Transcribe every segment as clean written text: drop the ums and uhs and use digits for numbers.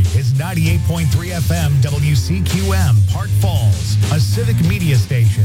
Country is 98.3 FM WCQM, Park Falls, a civic media station.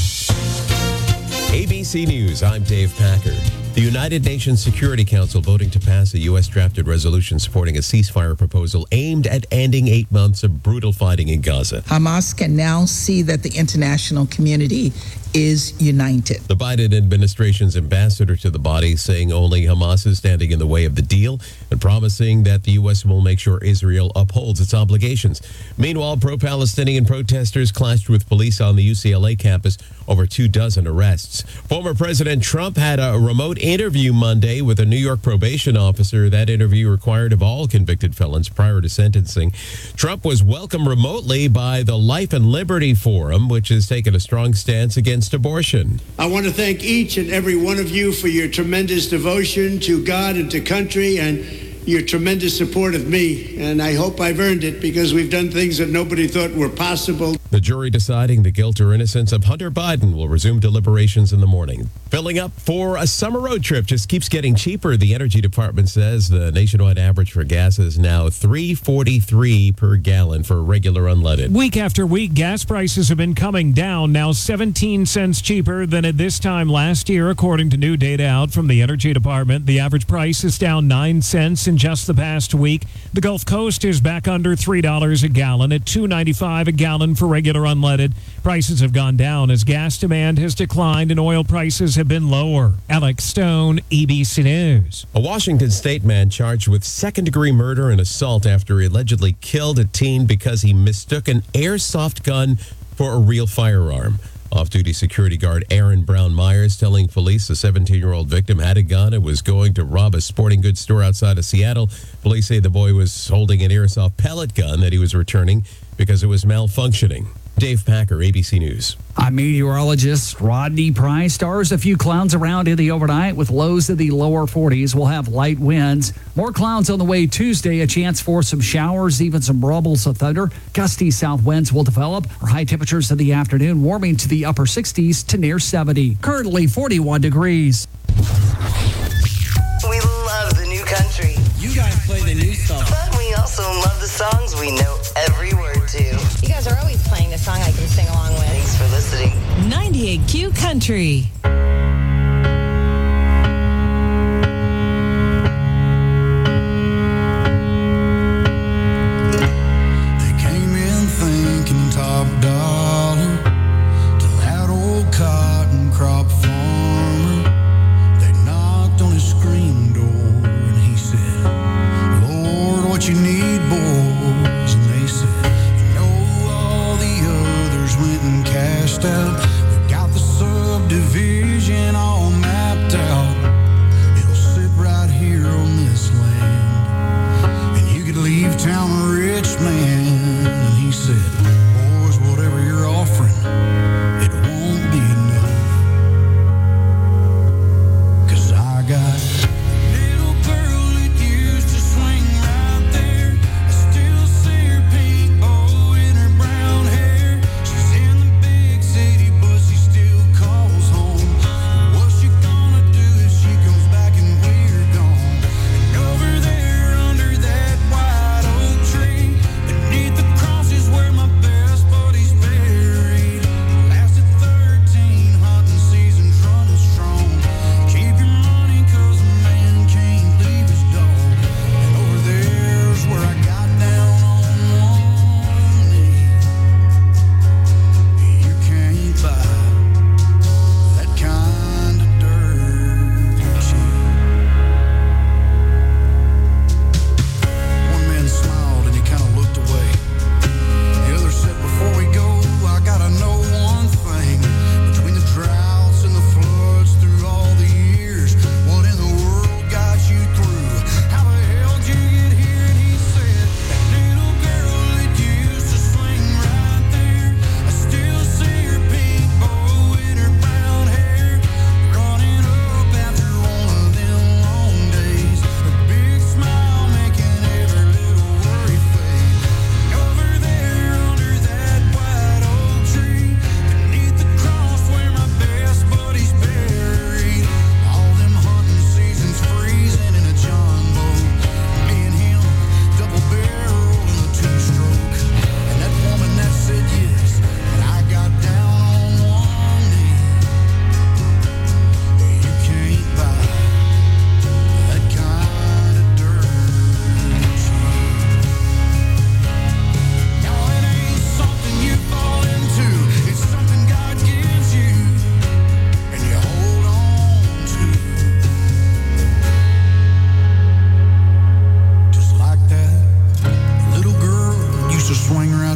ABC News, I'm Dave Packer. The United Nations Security Council voting to pass a U.S.-drafted resolution supporting a ceasefire proposal aimed at ending 8 months of brutal fighting in Gaza. Hamas can now see that the international community is united. The Biden administration's ambassador to the body saying only Hamas is standing in the way of the deal and promising that the U.S. will make sure Israel upholds its obligations. Meanwhile, pro-Palestinian protesters clashed with police on the UCLA campus over 24 arrests. Former President Trump had a remote interview Monday with a New York probation officer. That interview required of all convicted felons prior to sentencing. Trump was welcomed remotely by the Life and Liberty Forum, which has taken a strong stance against abortion. I want to thank each and every one of you for your tremendous devotion to God and to country and your tremendous support of me. And I hope I've earned it because we've done things that nobody thought were possible. The jury deciding the guilt or innocence of Hunter Biden will resume deliberations in the morning. Filling up for a summer road trip just keeps getting cheaper. The Energy Department says the nationwide average for gas is now $3.43 per gallon for regular unleaded. Week after week, gas prices have been coming down, now 17 cents cheaper than at this time last year, according to new data out from the Energy Department. The average price is down 9 cents in just the past week. The Gulf Coast is back under $3 a gallon at $2.95 a gallon for regular unleaded. Prices have gone down as gas demand has declined and oil prices have been lower. Alex Stone, ABC News. A Washington state man charged with second-degree murder and assault after he allegedly killed a teen because he mistook an airsoft gun for a real firearm. Off-duty security guard Aaron Brown Myers telling police the 17-year-old victim had a gun and was going to rob a sporting goods store outside of Seattle. Police say the boy was holding an airsoft pellet gun that he was returning because it was malfunctioning. Dave Packer, ABC News. I'm meteorologist Rodney Price. Stars a few clouds around in the overnight with lows in the lower 40s. We'll have light winds. More clouds on the way Tuesday. A chance for some showers, even some rumbles of thunder. Gusty south winds will develop. Our high temperatures in the afternoon warming to the upper 60s to near 70. Currently 41 degrees. We love the new country. You guys play the new stuff. But we also love the songs we know every word to. You guys are always playing a song I can sing along with. Thanks for listening. 98Q Country. They came in thinking top dollar to that old cotton crop farmer. They knocked on his screen door and he said, Lord, what you need, boys? And they said, you know, all the others went and cashed out. We got the subdivision all mapped out. It'll sit right here on this land. And you could leave town a rich man. And he said, boys, whatever you're offering, it won't be enough. 'Cause I got little girl that used to swing right there. I still see her pink bow in her brown hair. She's in the big city, but she still calls home. What's she gonna do if she comes back and we're gone? And over there under that white oak tree, beneath the cross is where my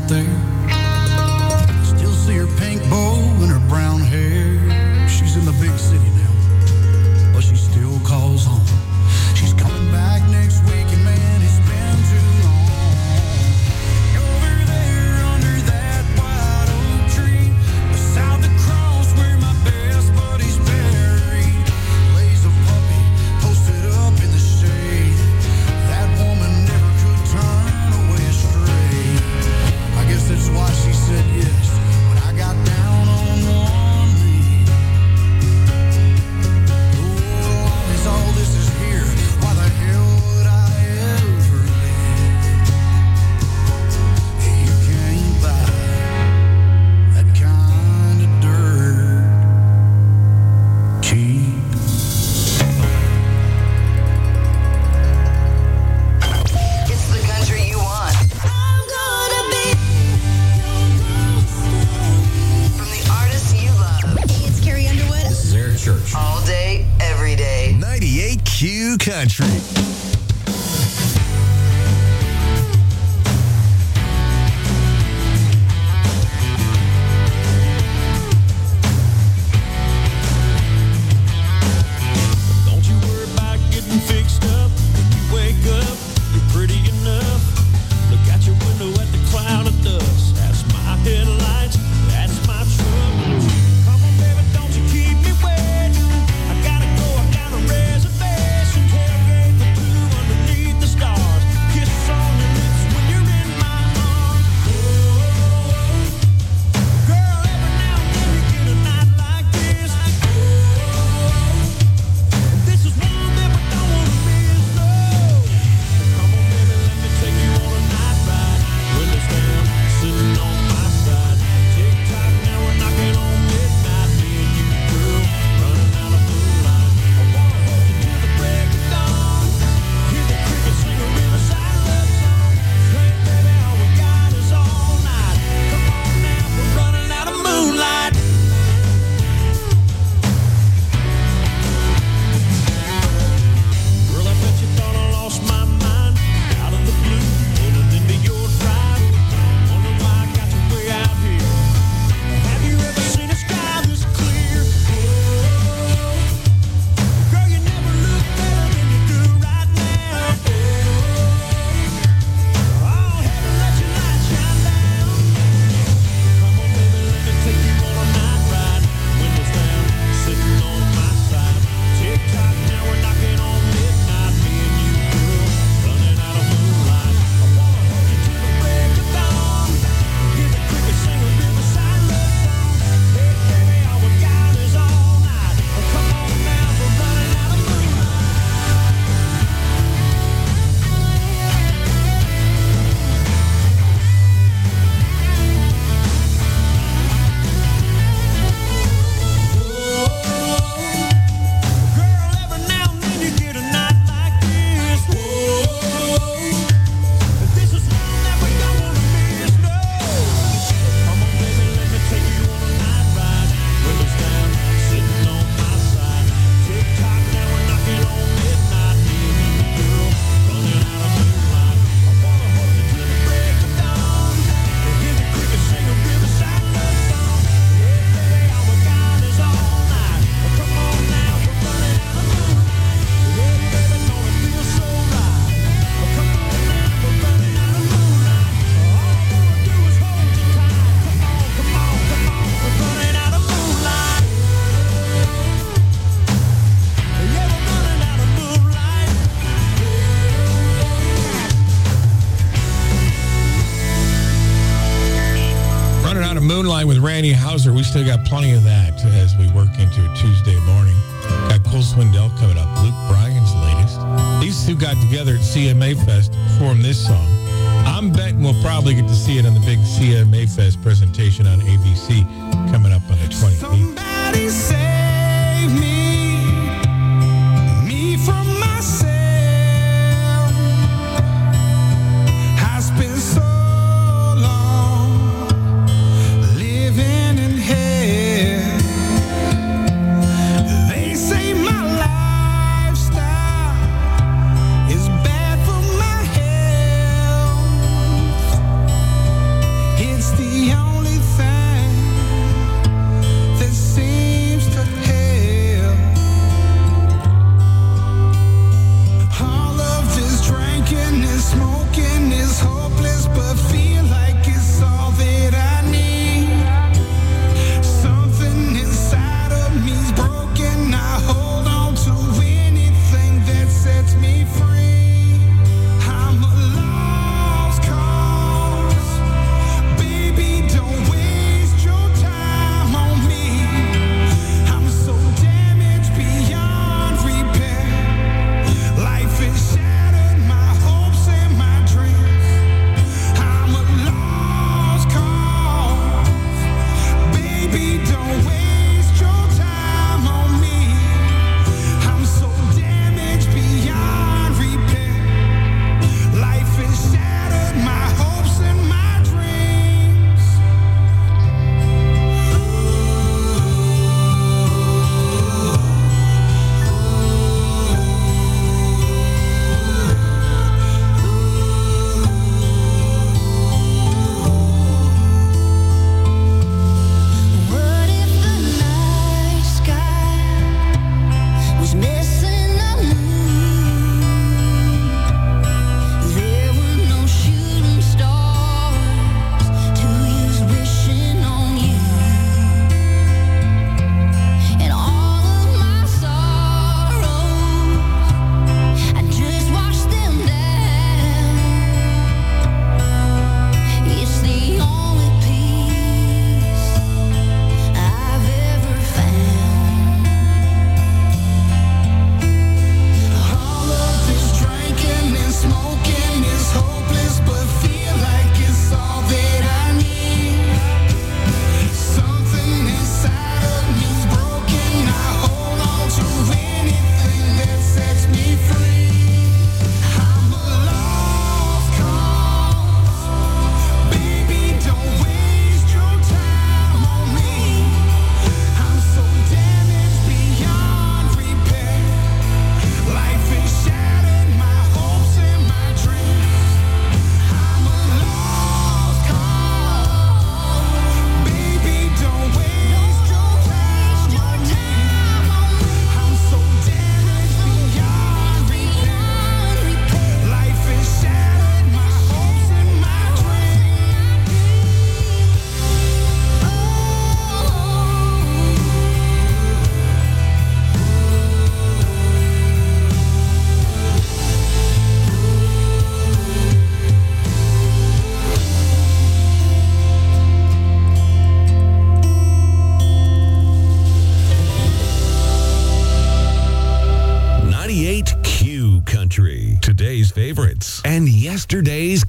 there. Still see her pink bow and her brown hair. She's in the big city now, but she still calls home. She's coming back next week, and man, it's been too long. Over there under that white oak tree, beside the cross where my best buddy's buried, lays a puppy posted up in the shade. That woman never could turn away astray. I guess that's why she said yes when I got down on one knee. Oh, as all this is here, why the hell would I ever live? You can't buy that kind of dirt cheap. It's the country you want. From the artists you love. Hey, it's Carrie Underwood. This is Eric Church. All day, every day. 98Q Country. Don't you worry about getting fixed up. When you wake up, you're pretty enough. Look out your window at the cloud of dust. That's my headlights, that's my truck. Come on, baby, don't you keep me waiting. I gotta go, I got a reservation. Tailgate for two underneath the stars. Kiss on your lips when you're in my arms. Oh, girl, every now and then you get a night like this. This is one that we don't wanna miss, no. Come on, baby, let me take you on a night ride. Windows down, sitting on my side. Tick tock, now we're knocking on midnight. Me and you, girl, running out of moonlight. I wanna hold you till the break of dawn. Hear the crickets sing a riverside love song. Hey, baby, all we got is all night. Come on now, we're running out of moonlight. Girl, I bet you thought I lost my mind. Out of the blue, pulling into your drive. Wonder why I got you way out here. Have you ever seen a sky this clear? Oh, girl, you never look better than you do right now. Oh, heaven, let your light shine down. Come on, baby, let me take you on a night ride. Windows down, sitting on my side. Tick tock, now we're knocking on midnight. Me and you, girl, running out of moonlight. I wanna hold you till the break of dawn. Hear the crickets sing a riverside love song. Hey, baby, all we got is all night. Oh, come on now, we're running out of moonlight. Girl, every now and then you get a night like this. This is one that we don't wanna miss, no. Come on, baby, let me take you on a night ride. Windows down, sitting on my side. Tick tock, now we're knocking on midnight. Me and you, girl, running out of moonlight. I wanna hold you till the break of dawn. Hear the crickets sing a riverside love song. Yeah, baby, all we got is all night. Come on now, we're running out of moonlight. Yeah, baby, don't it feel so right? Come on now, we're running out of moonlight. All I wanna do is hold you tight. Come on, we're running out of moonlight. Yeah, we're running out of moonlight. Running out of moonlight with Randy Hauser. We still got plenty of that as we work into Tuesday morning. Got Cole Swindell coming up. Luke Bryan's latest. These two got together at CMA Fest to perform this song. I'm betting we'll probably get to see it on the big CMA Fest presentation on ABC coming up on the 28th. Somebody save me from myself. I spent so long living in hell. They say my lifestyle is bad for my health.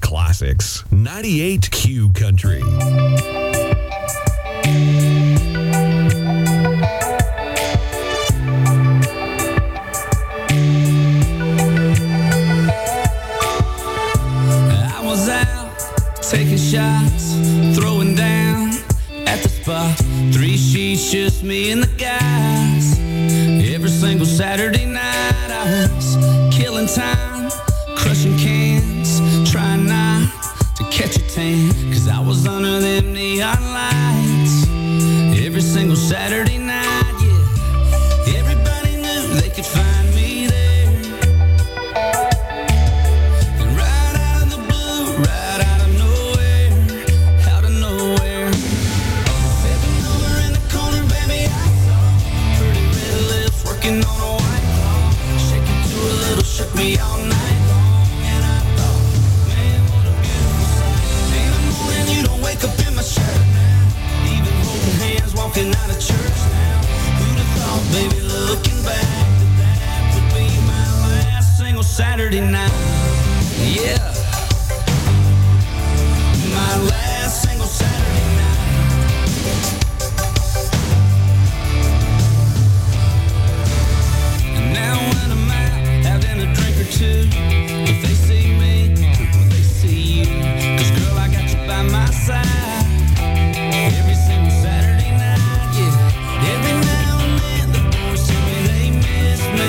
classics. 98 Q Country. I was out taking shots, throwing down at the spot. 3 sheets, just me and the guys. Every single Saturday night I was killing time, crushing cans, trying not to catch a tan, 'cause I was under them neon lights. Every single Saturday night, yeah. Everybody knew they could find me there. And right out of the blue, right out of nowhere, out of nowhere. Sitting over in the corner, baby, I saw pretty red lips working on a white claw. Shaking to a little, shook me all night long. And I thought, man, what a beautiful sight. In the morning, you don't wake up in my shirt now. Even holding hands, walking out of church now. Who'd have thought, baby, looking back, that would be my last single Saturday night. Yeah. My last single Saturday night. And now when I'm out having a drink or two, if they see me, will they see you? 'Cause girl, I got you by my side. Every single Saturday night, yeah. Every now and then the boys tell me they miss me.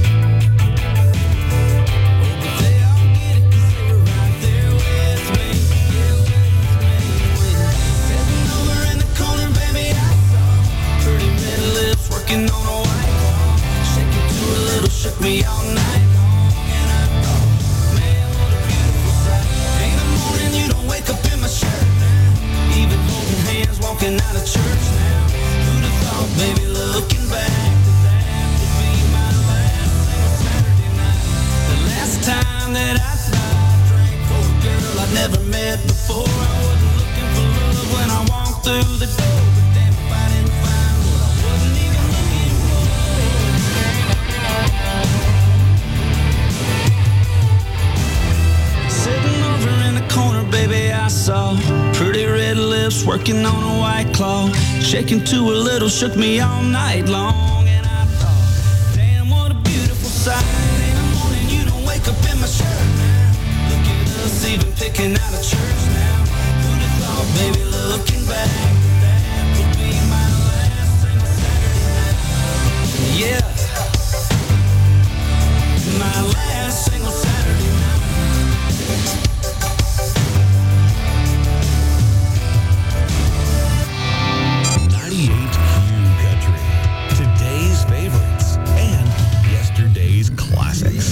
Oh, but they all get it 'cause they were right there with me. Yeah, with me. Sitting over in the corner, baby, I saw pretty red lips working on a white claw. Shaking to a little, shook me all night long. And I thought, man, what a beautiful sight. In the morning, you don't wake up in my shirt now. Even holding hands, walking out of church now. Who'd have thought, baby, looking back, that would be my last single Saturday night. The last time that I drank for a girl I'd never met before. I wasn't looking for love when I walked through the door. But damn if I didn't find what I wasn't even looking for. Sitting over in the corner, baby, I saw pretty red lips working on a white claw. Shaking to a little, shook me all night long. And I thought, damn, what a beautiful sight. In the morning, you don't wake up in my shirt now. Look at us even picking out of church now. Who'd have thought, baby, looking back, that would be my last single Saturday night. Yeah. My last single Saturday night. 98 Q Country. Today's favorites and yesterday's classics.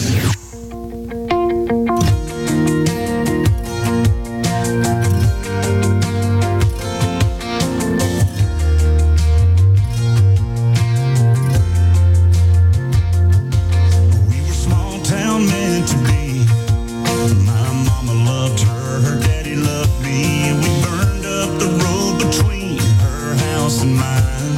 We were small town meant to be. My mama loved her, her daddy loved me. We burned up the road between her house and mine.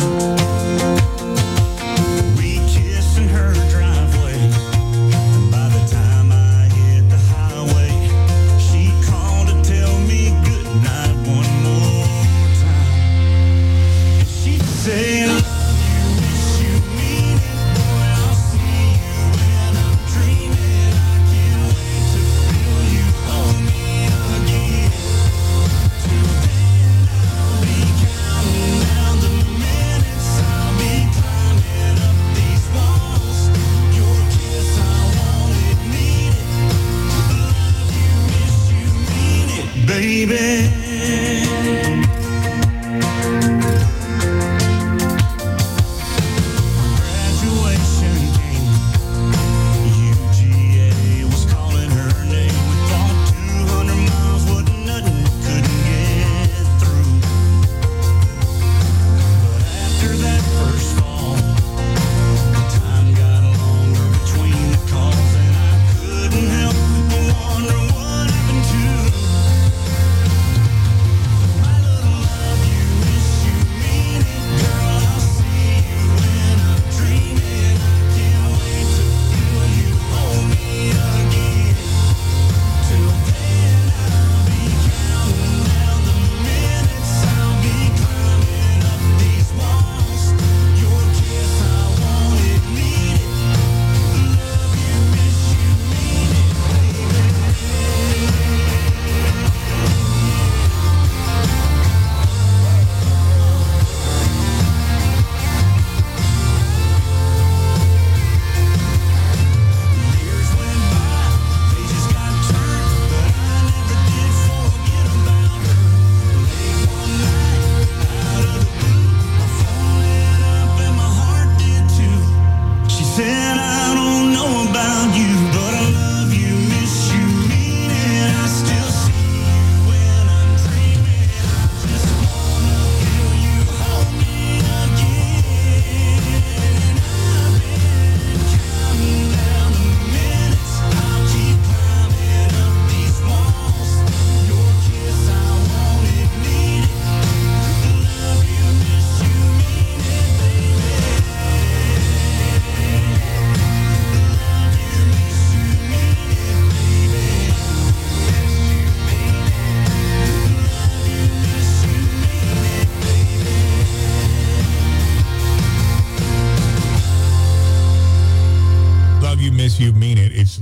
We kissed in her driveway. By the time I hit the highway, she called to tell me good night one more time. And she'd say, I love you, wish you mean it. Boy, I'll see you when I'm dreaming. I can't wait to feel you hold me again. Till then, I'll be counting down the minutes. I'll be climbing up these walls. Your kiss, I want it, need it. Love you, miss you, mean it, baby. Graduation came. UGA was calling her name. We thought 200 miles wasn't nothing, couldn't get through. But after that first fall, the time got longer between the calls, and I couldn't help but wonder what happened to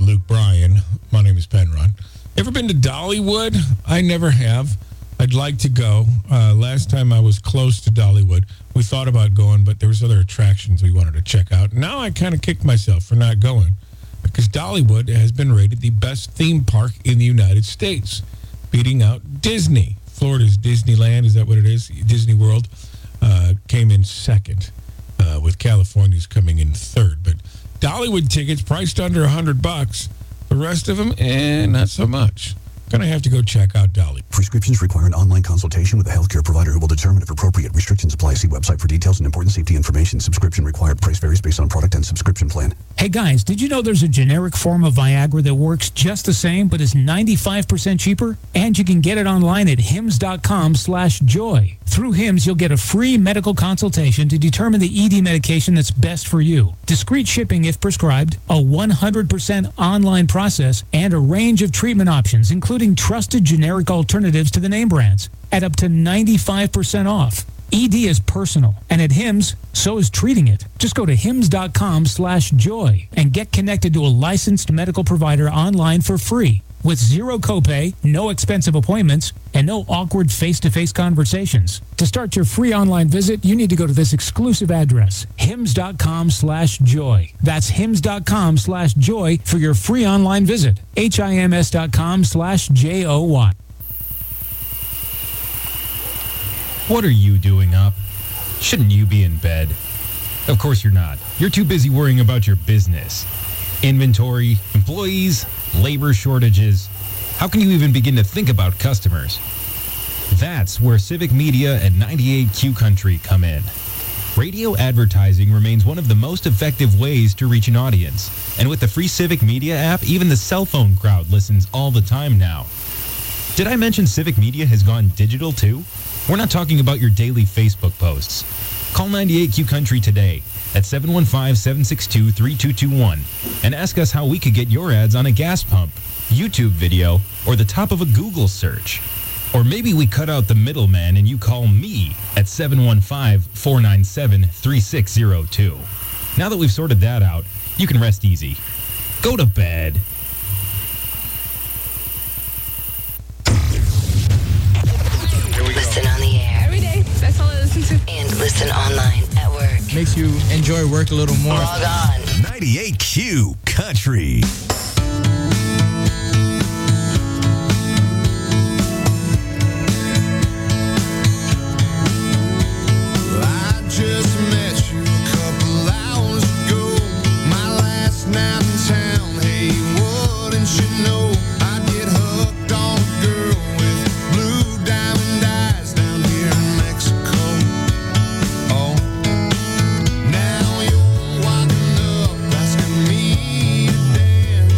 Luke Bryan. My name is Penrod. Ever been to Dollywood? I never have. I'd like to go. Last time I was close to Dollywood, we thought about going, but there was other attractions we wanted to check out. Now I kind of kicked myself for not going because Dollywood has been rated the best theme park in the United States, beating out Disney. Florida's Disneyland, is that what it is? Disney World came in second, with California's coming in third. But Dollywood tickets priced under $100. The rest of them, not so much. Gonna have to go check out Dolly. Prescriptions require an online consultation with a healthcare provider who will determine if appropriate. Restrictions apply. See website for details and important safety information. Subscription required. Price varies based on product and subscription plan. Hey guys, did you know there's a generic form of Viagra that works just the same but is 95% cheaper? And you can get it online at hims.com/joy. Through Hims, you'll get a free medical consultation to determine the ED medication that's best for you. Discreet shipping if prescribed, a 100% online process, and a range of treatment options, including trusted generic alternatives to the name brands, at up to 95% off. ED is personal, and at Hims, so is treating it. Just go to hims.com/joy and get connected to a licensed medical provider online for free, with zero copay, no expensive appointments, and no awkward face-to-face conversations. To start your free online visit, you need to go to this exclusive address, hims.com/joy. That's hims.com/joy for your free online visit. HIMS.com/JOY. What are you doing up? Shouldn't you be in bed? Of course you're not. You're too busy worrying about your business. Inventory, employees, labor shortages. How can you even begin to think about customers? That's where Civic Media and 98Q Country come in. Radio advertising remains one of the most effective ways to reach an audience. And with the free Civic Media app, even the cell phone crowd listens all the time now. Did I mention Civic Media has gone digital too? We're not talking about your daily Facebook posts. Call 98Q Country today at 715-762-3221 and ask us how we could get your ads on a gas pump, YouTube video, or the top of a Google search. Or maybe we cut out the middleman and you call me at 715-497-3602. Now that we've sorted that out, you can rest easy. Go to bed. Listen on the air. Every day. That's all I listen to. And listen online at work. Makes you enjoy work a little more. Log on. 98Q Country. I just met you a couple hours ago. My last night in town. Hey, wouldn't you know I get hooked on a girl with blue diamond eyes down here in Mexico. Oh, now you're walking up asking me to dance.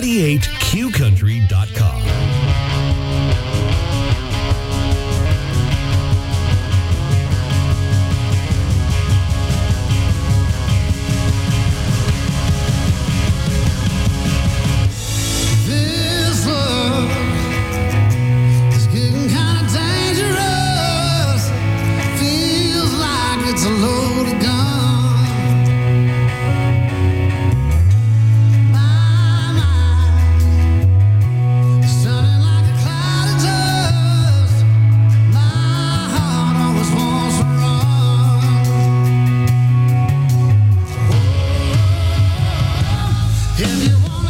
98qcountry.com. This love is getting kind of dangerous. Feels like it's a loaded gun. My mind is turning like a cloud of dust. My heart always wants to run. If you wanna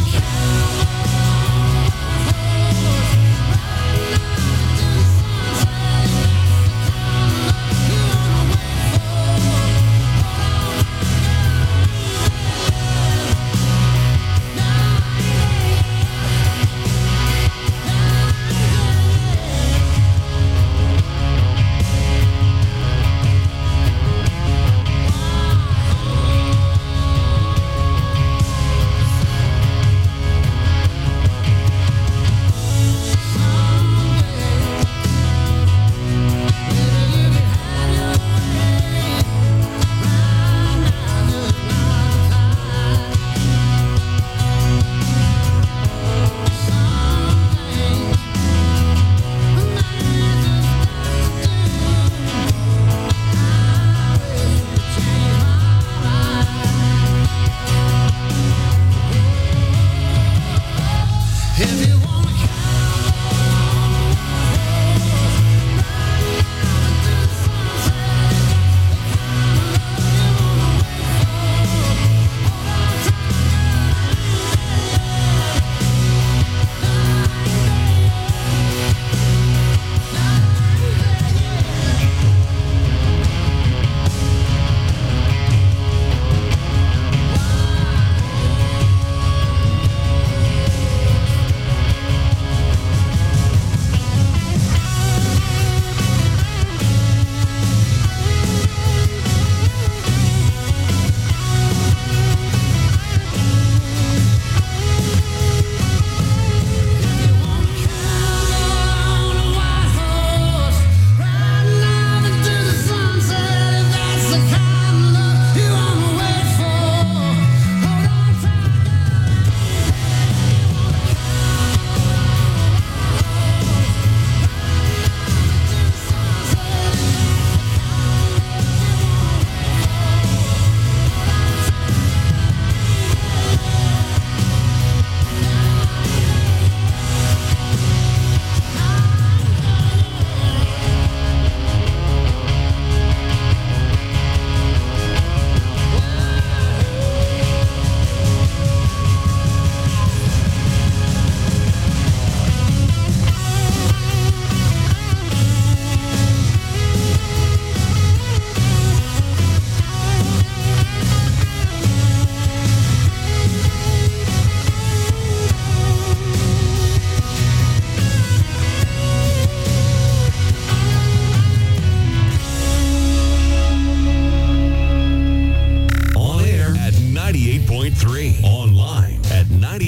Online at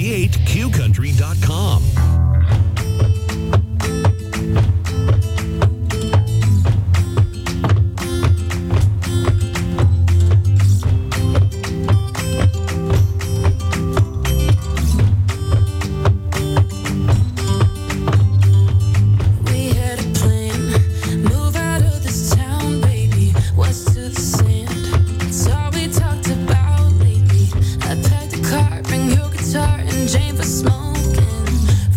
98qcountry.com. Car, bring your guitar and Jane for smoking.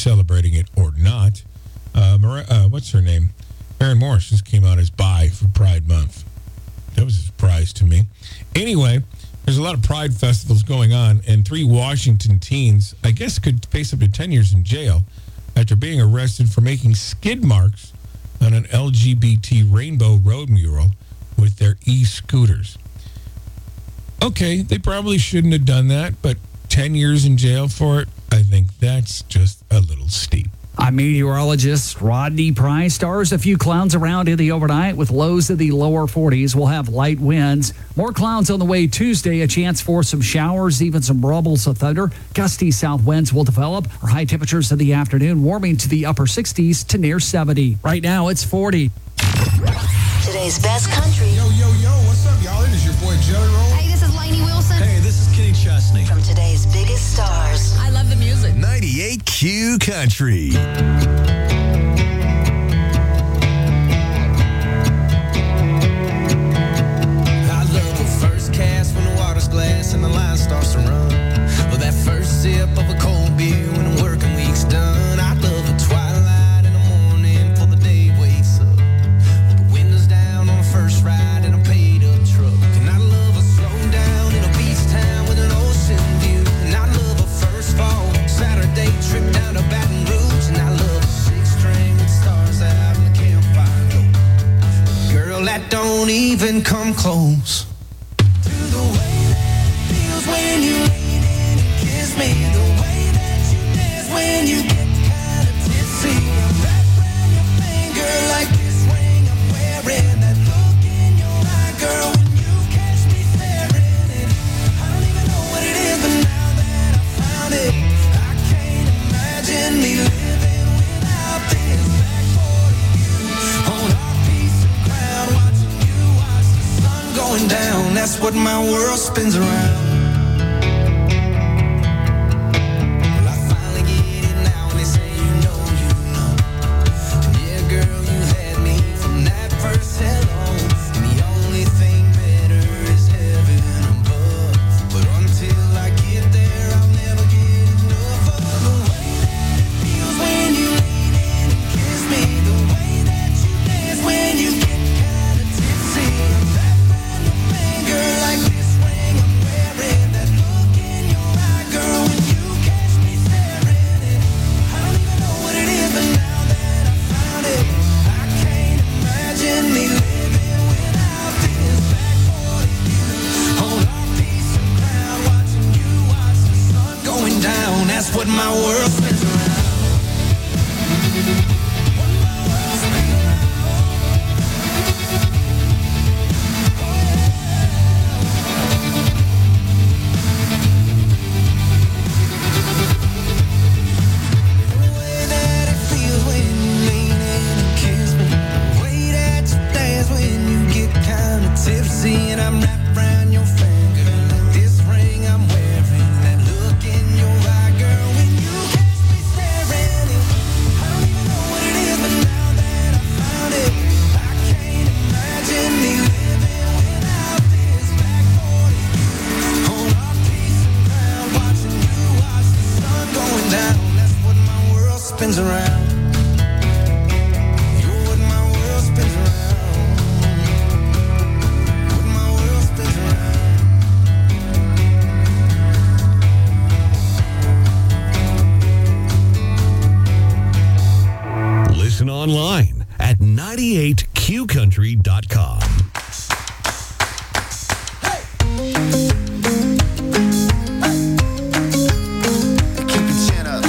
celebrating it or not. What's her name? Aaron Morris just came out as bi for Pride Month. That was a surprise to me. Anyway, there's a lot of Pride festivals going on, and 3 Washington teens, I guess, could face up to 10 years in jail after being arrested for making skid marks on an LGBT rainbow road mural with their e-scooters. Okay, they probably shouldn't have done that, but 10 years in jail for it, I think that's just a little steep. I'm meteorologist Rodney Price. Stars a few clouds around in the overnight with lows in the lower 40s. We'll have light winds. More clouds on the way Tuesday. A chance for some showers, even some rubbles of thunder. Gusty south winds will develop. Our high temperatures in the afternoon warming to the upper 60s to near 70. Right now it's 40. Today's best country. Yo, what's up, y'all? It is your boy Jelly Roll. Hey, this is Lainey Wilson. Hey, this is Kenny Chesney. From today's biggest stars. I love the music. 98Q Country. I love the first cast when the water's glass and the line starts to run. Or that first sip of a cold beer when the working week's done. I love the twilight in the morning before the day wakes up. With the windows down on the first ride in a paid-up truck. And I love a slow down in a beach town with an ocean view. And I love a first fall Saturday trip down to Baton Rouge. And I love a 6-string with stars out in the campfire glow. Girl, that don't even come close to the way that it feels when you lean in and kiss me. The way that you dance when you get kind of tipsy. I'm wrapped around your finger like this ring I'm wearing. That look in your eye, girl, when you catch me staring. And I don't even know what it is, but now that I found it, I can't imagine me living without this. Back for you on our piece of ground, watching you watch the sun going down. That's what my world spins around. Well, I finally get it now, and they say you know. And yeah, girl, you had me from that first hello. And the only thing better is heaven above. But until I get there, I'll never get enough of the way that it feels when you lean in and kiss me. The way that you dance when you get kind of tipsy. I'm wrapped around your finger like this ring I'm wearing. That look in your eye, girl, when you catch me staring. And I don't even know what it is, but now that I found it, I can't imagine me living without this. Back for you on our piece of ground, watching you watch the sun going down. That's what my world spins around. What my world spins around. The way that it feels when you lean in and kiss me. The way that you dance when you get kind of tipsy. And I'm wrapped around your finger like this ring I'm wearing. That look in your eye, girl, when you catch me staring. And I don't even know what it is, but now that I found it, I can't imagine me living without this. Back for you on our piece of ground, watching you watch the sun going down. That's what my world spins around. You're what my world spins around. What my world spins around. Listen online at 98QCountry.com. Keep your chin up.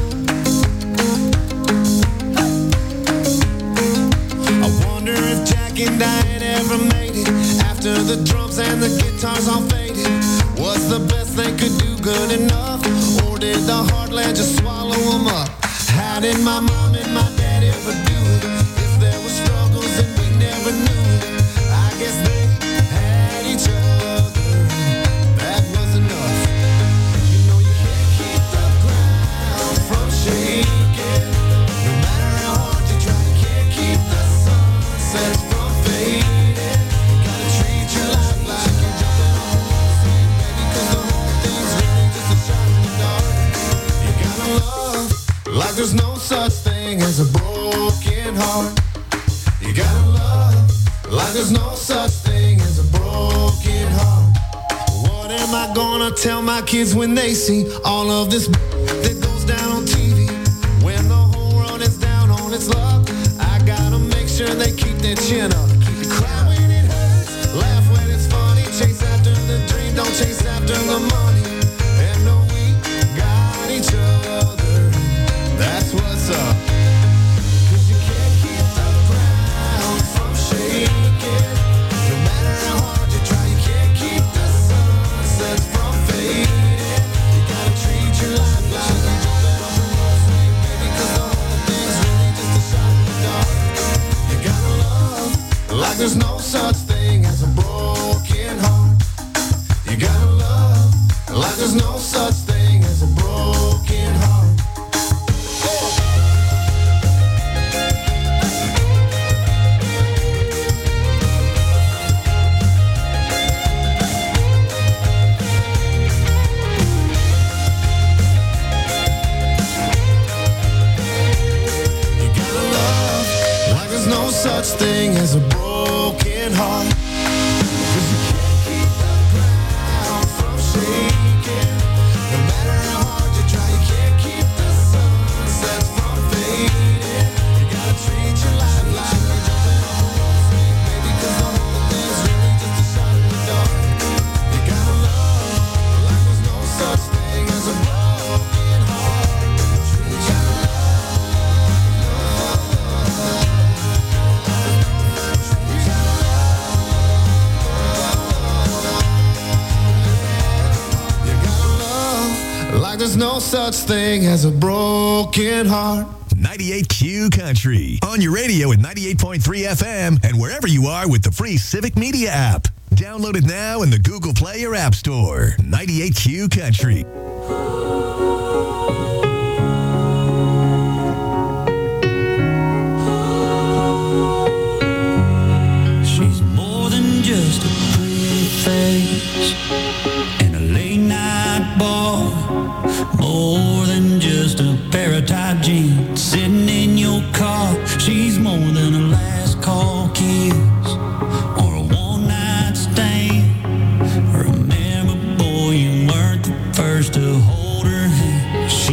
I wonder if Jack and Diane ever made it after the drums and the guitars all faded. Was the best they could do good enough, or did the heartland just swallow them up? How did my mom and my dad ever do it? If there were struggles and we never knew it, I guess they had each other. That was enough. You know you can't keep the ground from shaking. No matter how hard you try, you can't keep the sunsets from fading. You gotta treat your life like you're jumping on a scene, baby, 'cause the whole thing's really just a shot in the dark. You gotta love like there's as a broken heart. You gotta love like there's no such thing as a broken heart. What am I gonna tell my kids when they see all of this that goes down on TV? When the whole world is down on its luck, I gotta make sure they keep their chin up. Cry when it hurts, laugh when it's funny. Chase after the dream, don't chase after the money. And know we got each other, that's what's up. Cause you can't keep the ground from shaking. No matter how hard you try, you can't keep the sunsets from fading. You gotta treat your life like a jumping on the road swing, baby, cause the whole thing's really just a shot in the dark. You gotta love like there's no such thing as a broken heart. You gotta love like there's no such thing as a broken heart. You gotta love like there's no such thing as a broken heart. 'Cause you can't keep the ground from shaking. No matter how hard you try, you can't keep the sunsets from fading. You gotta treat your life like you're jumping on a rope swing, baby, 'cause the whole thing's really just a shot in the dark. You gotta love like there's no such thing as a broken heart. Treat your like there's no such thing as a broken heart. 98Q Country. On your radio at 98.3 FM and wherever you are with the free Civic Media app. Download it now in the Google Play or App Store. 98Q Country. She's more than just a pretty face and a late night bar. More than just a pair of tight jeans sitting in your car. She's more than a last call kiss or a one night stand. Remember, boy, you weren't the first to hold her hand.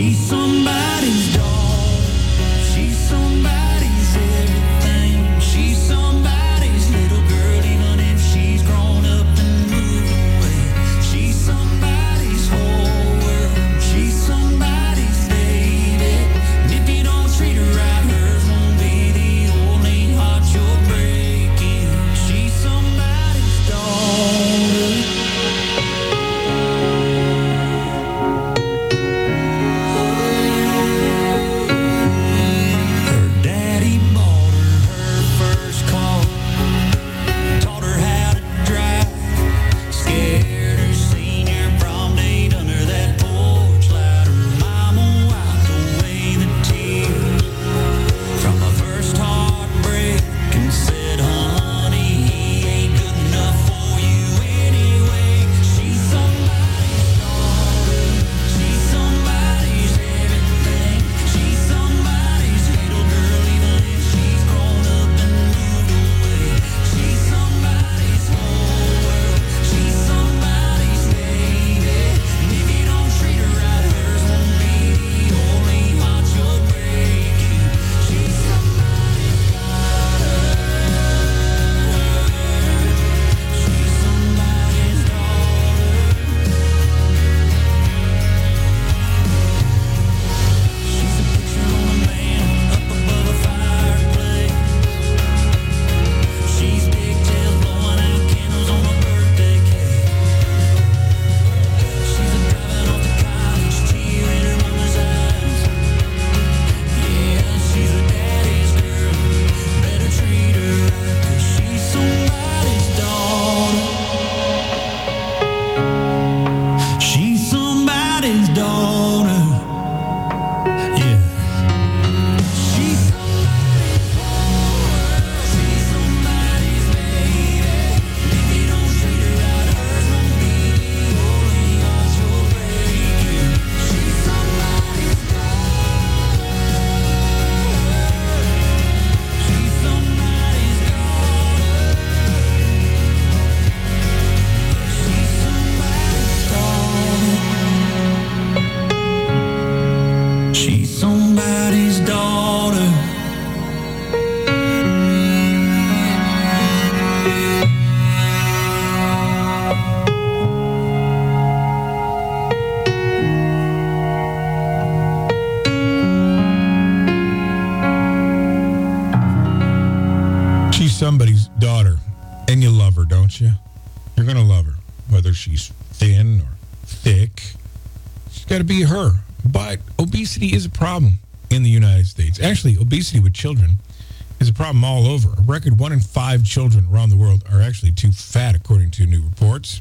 somebody's daughter and you love her, don't you? You're going to love her, whether she's thin or thick. She's got to be her. But obesity is a problem in the United States. Actually, obesity with children is a problem all over. A record 1 in 5 children around the world are actually too fat, according to new reports.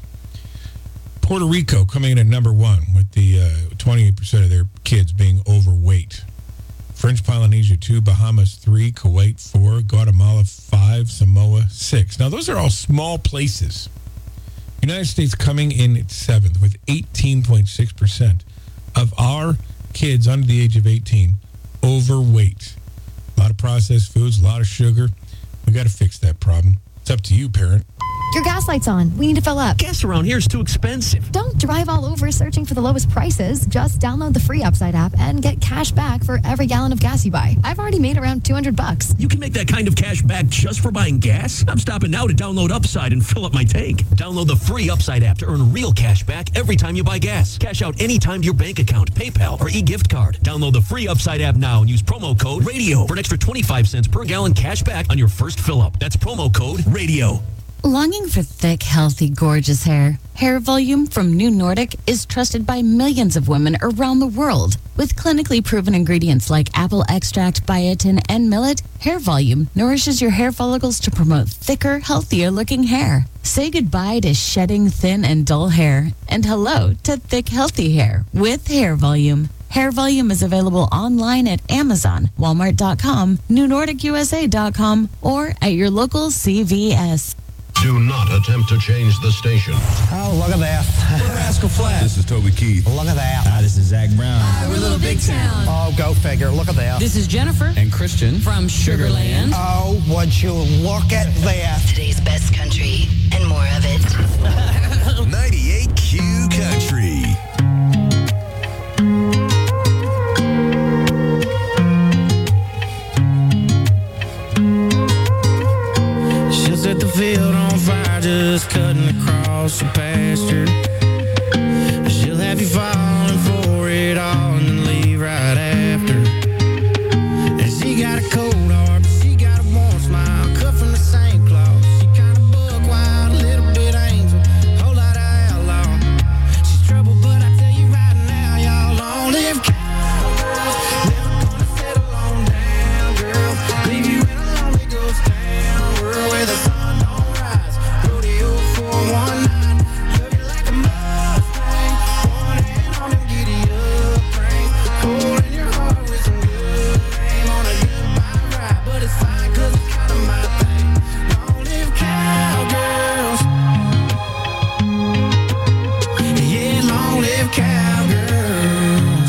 Puerto Rico coming in at number 1 with the 28% of their kids being overweight. French Polynesia 2, Bahamas 3, Kuwait 4, Guatemala 5, Samoa 6. Now, those are all small places. United States coming in at 7th with 18.6% of our kids under the age of 18 overweight. A lot of processed foods, a lot of sugar. We got to fix that problem. It's up to you, parent. Your gas light's on. We need to fill up. Gas around here is too expensive. Don't drive all over searching for the lowest prices. Just download the free Upside app and get cash back for every gallon of gas you buy. I've already made around $200. You can make that kind of cash back just for buying gas? I'm stopping now to download Upside and fill up my tank. Download the free Upside app to earn real cash back every time you buy gas. Cash out anytime to your bank account, PayPal, or e-gift card. Download the free Upside app now and use promo code RADIO for an extra 25 cents per gallon cash back on your first fill-up. That's promo code RADIO. Longing for thick, healthy, gorgeous hair? Hair Volume from New Nordic is trusted by millions of women around the world. With clinically proven ingredients like apple extract, biotin, and millet, Hair Volume nourishes your hair follicles to promote thicker, healthier-looking hair. Say goodbye to shedding thin and dull hair, and hello to thick, healthy hair with Hair Volume. Hair Volume is available online at Amazon, Walmart.com, NewNordicUSA.com, or at your local CVS. Do not attempt to change the station. Oh, look at that. Rascal Flatts. This is Toby Keith. Look at that. This is Zach Brown. We're Little Big Town. Oh, go figure. Look at that. This is Jennifer. And Christian. From Sugarland. Oh, would you look at that. Today's best country and more of it. 98Q Country. She'll set the field on fire, just cutting across the pasture. She'll have you falling for it all and then leave right after. And she got a cold heart, but she got a warm smile, cut from the same cloth. She kind of buck wild, a little bit angel, whole lot of outlaw. She's trouble, but I tell you right now, y'all long live cowgirls. Never gonna settle on down, girl. Leave you in a lonely ghost town, world where the sun don't rise. Rodeo for one night, love you like a Mustang. One hand on the giddy up train, cold in your heart with some good aim on a goodbye ride. But it's fine 'cause it's kind of my thing. Long live cowgirls. Yeah, long live cowgirls.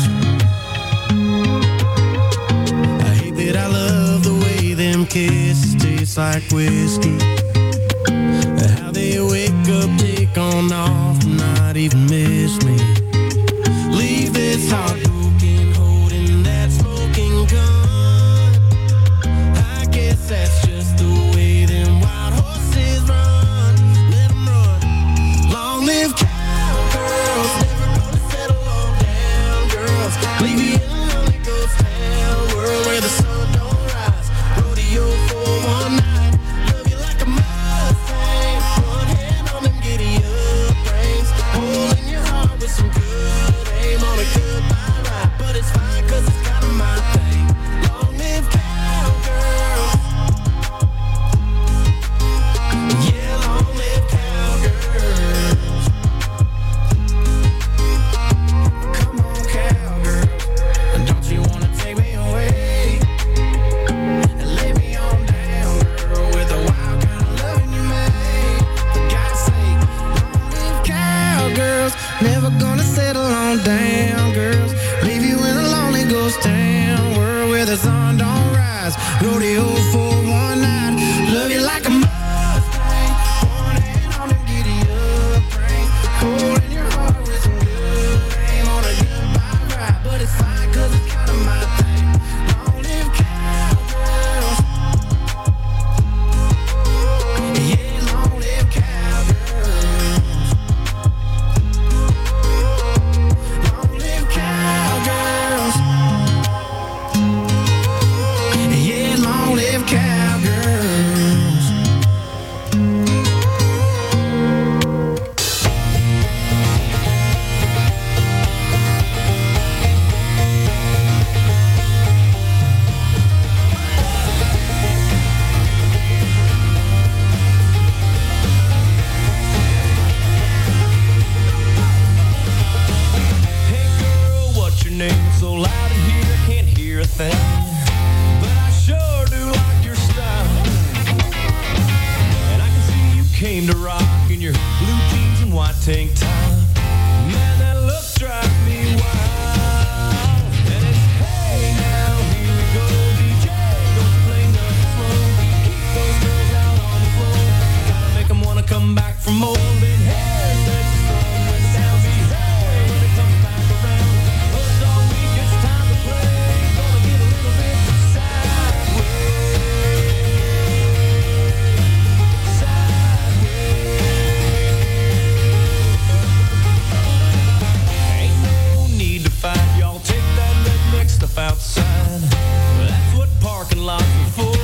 I hate that I love the way them kisses taste like whiskey. How they wake up, take on off, and not even miss me. Leave this heart broken, holding that smoking gun. I guess that's just the way them wild horses run. Let them run. Long live cowgirls, never gonna settle on down, girls. Leave you in a lonely ghost town, world where the sun don't rise. Rodeo for one night, love you like a Mustang. One hand on them giddy up reins, hole in your heart with some good aim on a goodbye ride. But it's fine 'cause it's kind of my thing. Long live cowgirls. came to rock in your blue jeans and white tank top. Man, that look drives me wild. And it's hey now, here we go, DJ. Don't you play nothing slow. Keep those girls out on the floor. Gotta make them wanna come back from molding hair. Let the sun went down, be hey when it comes back around. Push all week, it's time to play. Gonna get a little bit stuff outside. That's what parking lots are for.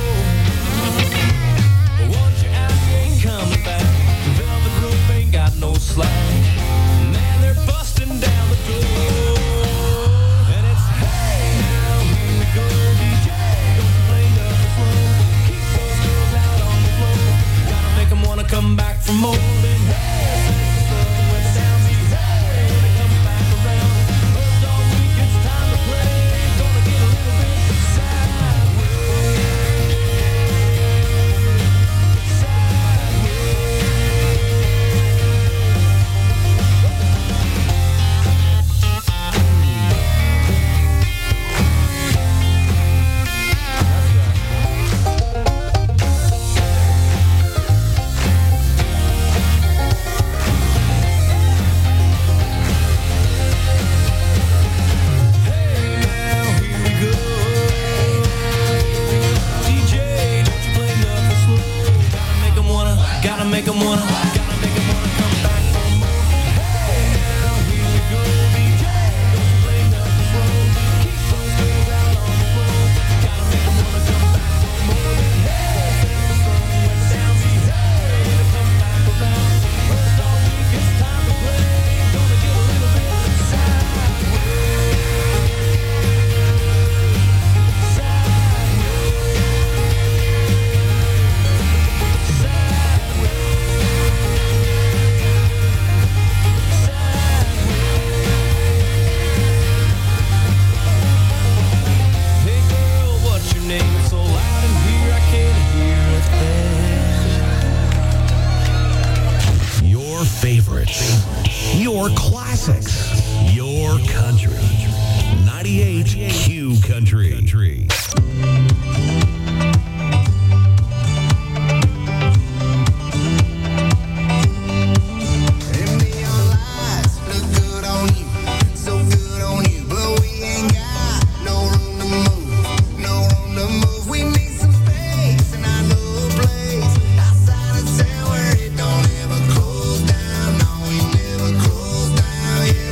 Once you're out, you ain't coming back. The velvet roof ain't got no slack. Man, they're busting down the door. And it's hey now, here we go, DJ. Don't you play nothing slow. Keep those girls out on the floor. Gotta make them wanna come back for more than hey. Since the sun went down, be hey when it comes back around. First all week, it's time to play. Make them wanna, gotta make them wanna come back for more. Hey, now here we go, DJ. Don't you play nothing slow. Keep those girls out on the floor. Gotta make them wanna come back for more. Hey, since the sun went down, be hey when it comes back around. First all week, it's time to play. Gonna get a little bit favorites, your classics, your country. 98 Q Country.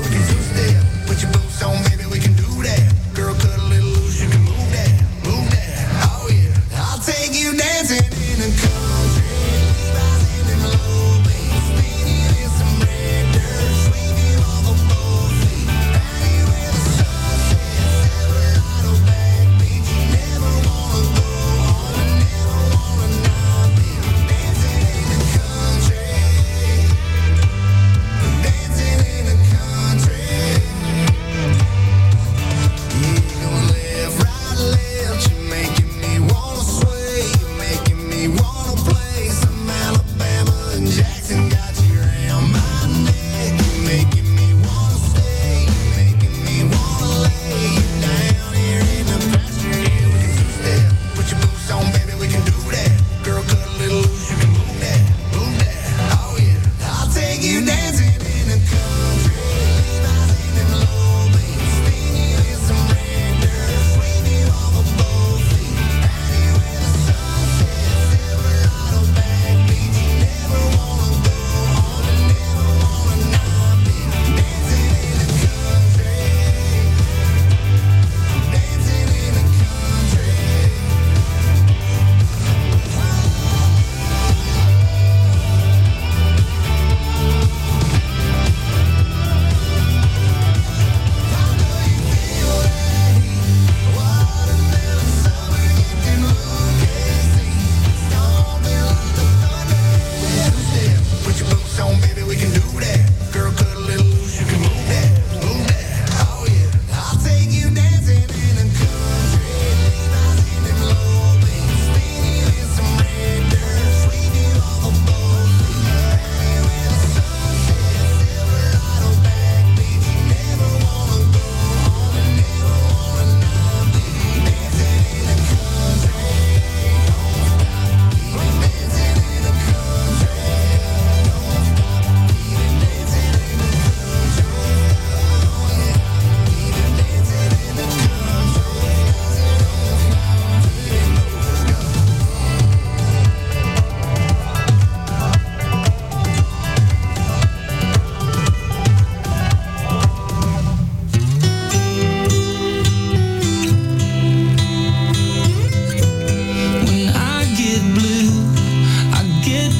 Put your boots on, baby, we can do that. Girl, cut a little loose, you can move that.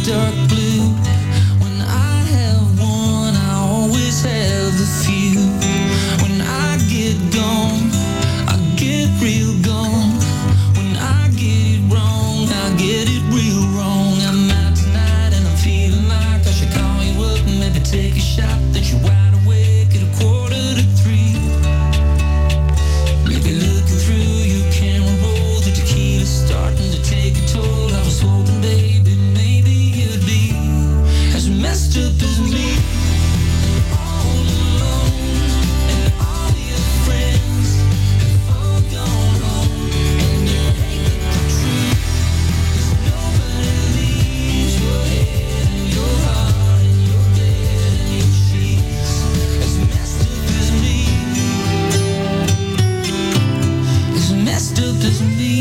dark blue. When I have one, I always have a few. When I get gone, I get real gone. When I get it wrong, I get it real wrong. I'm out tonight and I'm feeling like I should call you up and maybe take a shot that you're wide awake at 2:45. Maybe looking through your camera roll, the tequila's starting to take a toll. I was hoping, baby, maybe you'd be as messed up as me. All alone, and all your friends have all gone home. And you hate the truth, 'cause nobody leaves your head and your heart and your bed and your sheets as messed up as me. As messed up as me.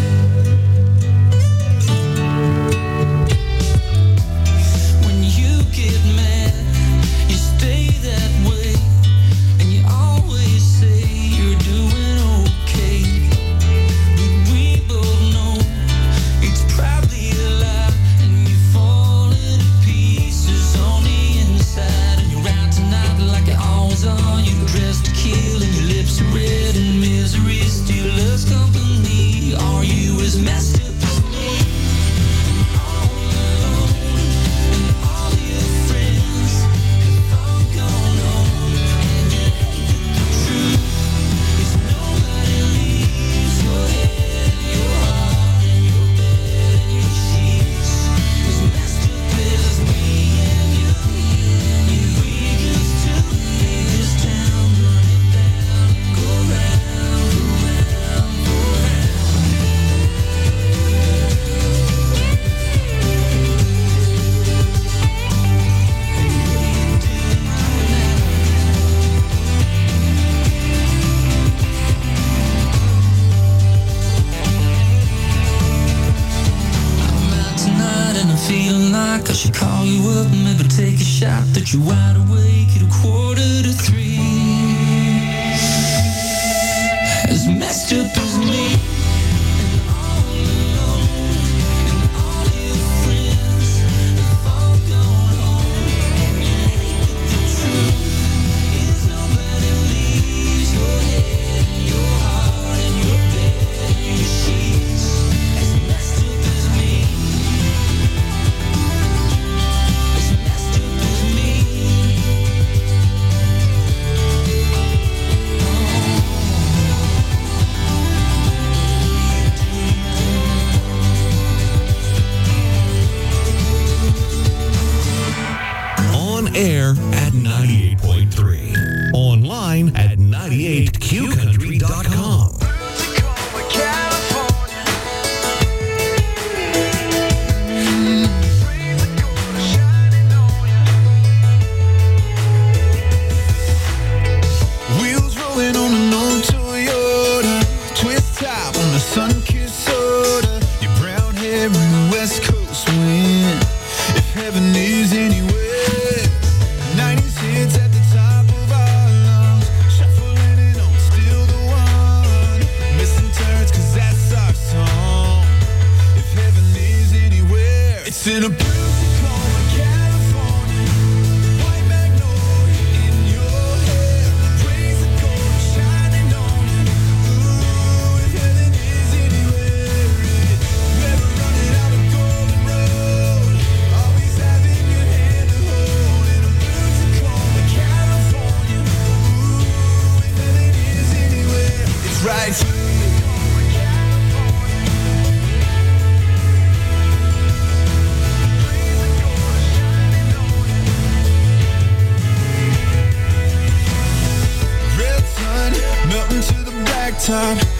When you get mad, you stay that way, and you always say you're doing okay. But we both know it's probably a lie, and you're falling to pieces on the inside. And you're out tonight like you always are. You're dressed to kill, and your lips are red, and misery still loves company. Are you as messed up as me? All alone, and all your friends have all gone home. And you hate the truth, 'cause nobody leaves your head, your heart, and your bed and your sheets as messed up as me and you. We used to leave this town, run it down, go round, go round, go round. I'm out tonight and I'm feeling like I should call you up and maybe take a shot that you're wide awake at 2:45. As messed up as me. And all alone, and all your friends have all gone home. And you hate the truth is nobody leaves your head and your heart and your bed and your sheets as messed up as me. As messed up as me. On air at 98.3. Online at 98qcountry.com. Wheels rolling on an old Toyota, twist top on a sun-kissed soda. Your brown hair in the West Coast wind. If heaven is anywhere, 90s hits at the top of our lungs, shuffling it on, still the one. Missing turns 'cause that's our song. If heaven is anywhere, it's in a Pensacola, California. White magnolia in your hair, rays of gold shining on you. Ooh, if heaven is anywhere, never running out of golden road. Always having your hand to hold in a Pensacola, California. Ooh, if heaven is anywhere, it's right here. Red sun melting to the blacktop.